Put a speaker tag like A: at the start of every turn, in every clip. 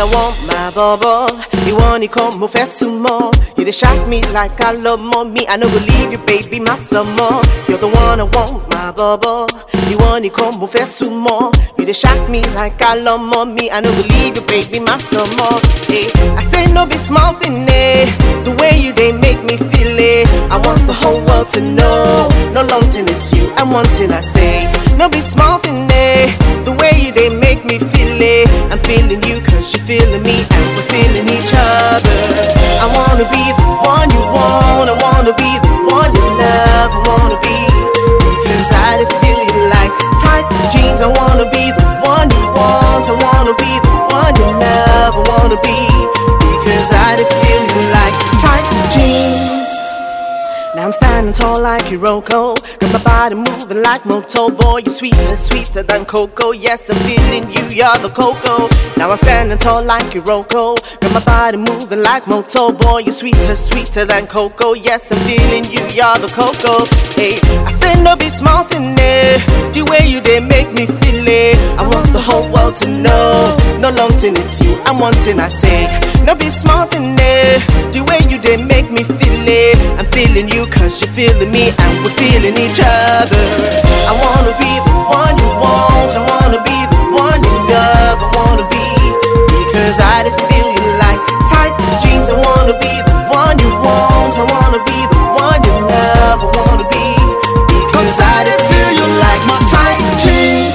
A: I want my bubble. You want to come move some more. You dey shock me like I love more. Me, I no believe you, baby, my summer. You're the one I want, my bubble. You want to come move some more. You dey shock me like I love more. Me, I no believe you, baby, my summer. Hey, I say no be small thing, eh? The way you they make me feel it. I want the whole world to know. No long thing, it's you. And one thing I say, no be small thing, eh? The way you they make me feel it. I'm feeling you cause you're feeling me and we're feeling each other. I wanna be the one you want. I wanna be the one you love. I wanna be, because I feel you like tight jeans. I wanna be the one you want. I wanna be the one you love. I wanna be, because I feel you like tight jeans. Now I'm standing tall like Hiroko. Got my body moving like Moto. Boy, you're sweeter, sweeter than cocoa. Yes, I'm feeling you, you're the cocoa. Now I'm standing tall like Hiroko. Got my body moving like Moto. Boy, you're sweeter, sweeter than cocoa. Yes, I'm feeling you, you're the cocoa. Hey, I said no be small thing, eh? The way you they make me feel it. I want the whole world to know. No long thing, it's you. I'm one thing I say. No be small thing, eh? The way you they make me feel it. I'm feeling you cause you're feeling me and we're feeling each other. I wanna be the one you want. I wanna be the one you love. I wanna be, because I feel you like tight jeans. I wanna be the one you want. I wanna be the one you love. I wanna be, because I feel you like my tight jeans.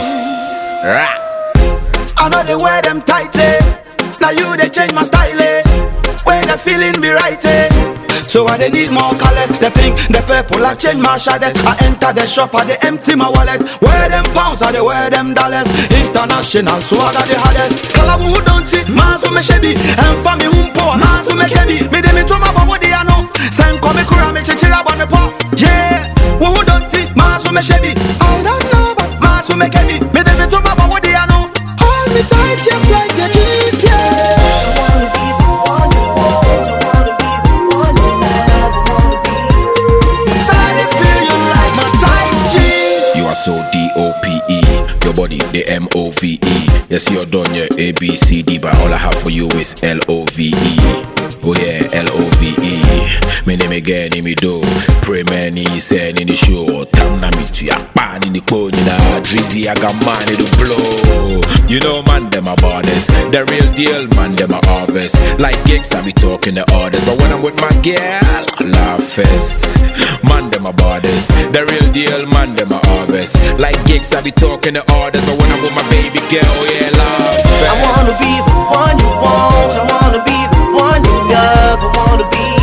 B: I know they wear them tight, eh? Now you they change my style, eh? When the feeling be right, eh? So I they need more colors, the pink, the purple. I change my shades. I enter the shop, I they empty my wallet. Wear them pounds, I they wear them dollars. International, so I got the hardest. Kalabu who don't see, man so me shebi. And for me who poor, man so me heavy. Me de me to my body I know. Send come kura me chichira on the pot. Yeah, who don't see, man so me shebi. I don't know, but man so me heavy. Me de me to my body I know. Hold me tight just like your jeans, yeah.
C: So D-O-P-E, your body, the M-O-V-E. Yes, you're done, your A-B-C-D, but all I have for you is L-O-V-E. Oh yeah, L-O-V-E. Me name again, me do. Pray many, send in the show. Tamna me to ya pan in the cone, you know. Drizzy, I got money to blow. You know, man, them are borders. The real deal, man, them are harvest. Like gigs, I be talking the orders. But when I'm with my girl, I laugh first. Man, them are borders. The real deal, man, them are harvest. Like gigs, I be talking the orders. But when I'm with my baby girl, yeah, laugh first.
A: I wanna be the one you want. I wanna be the one you love. I wanna be,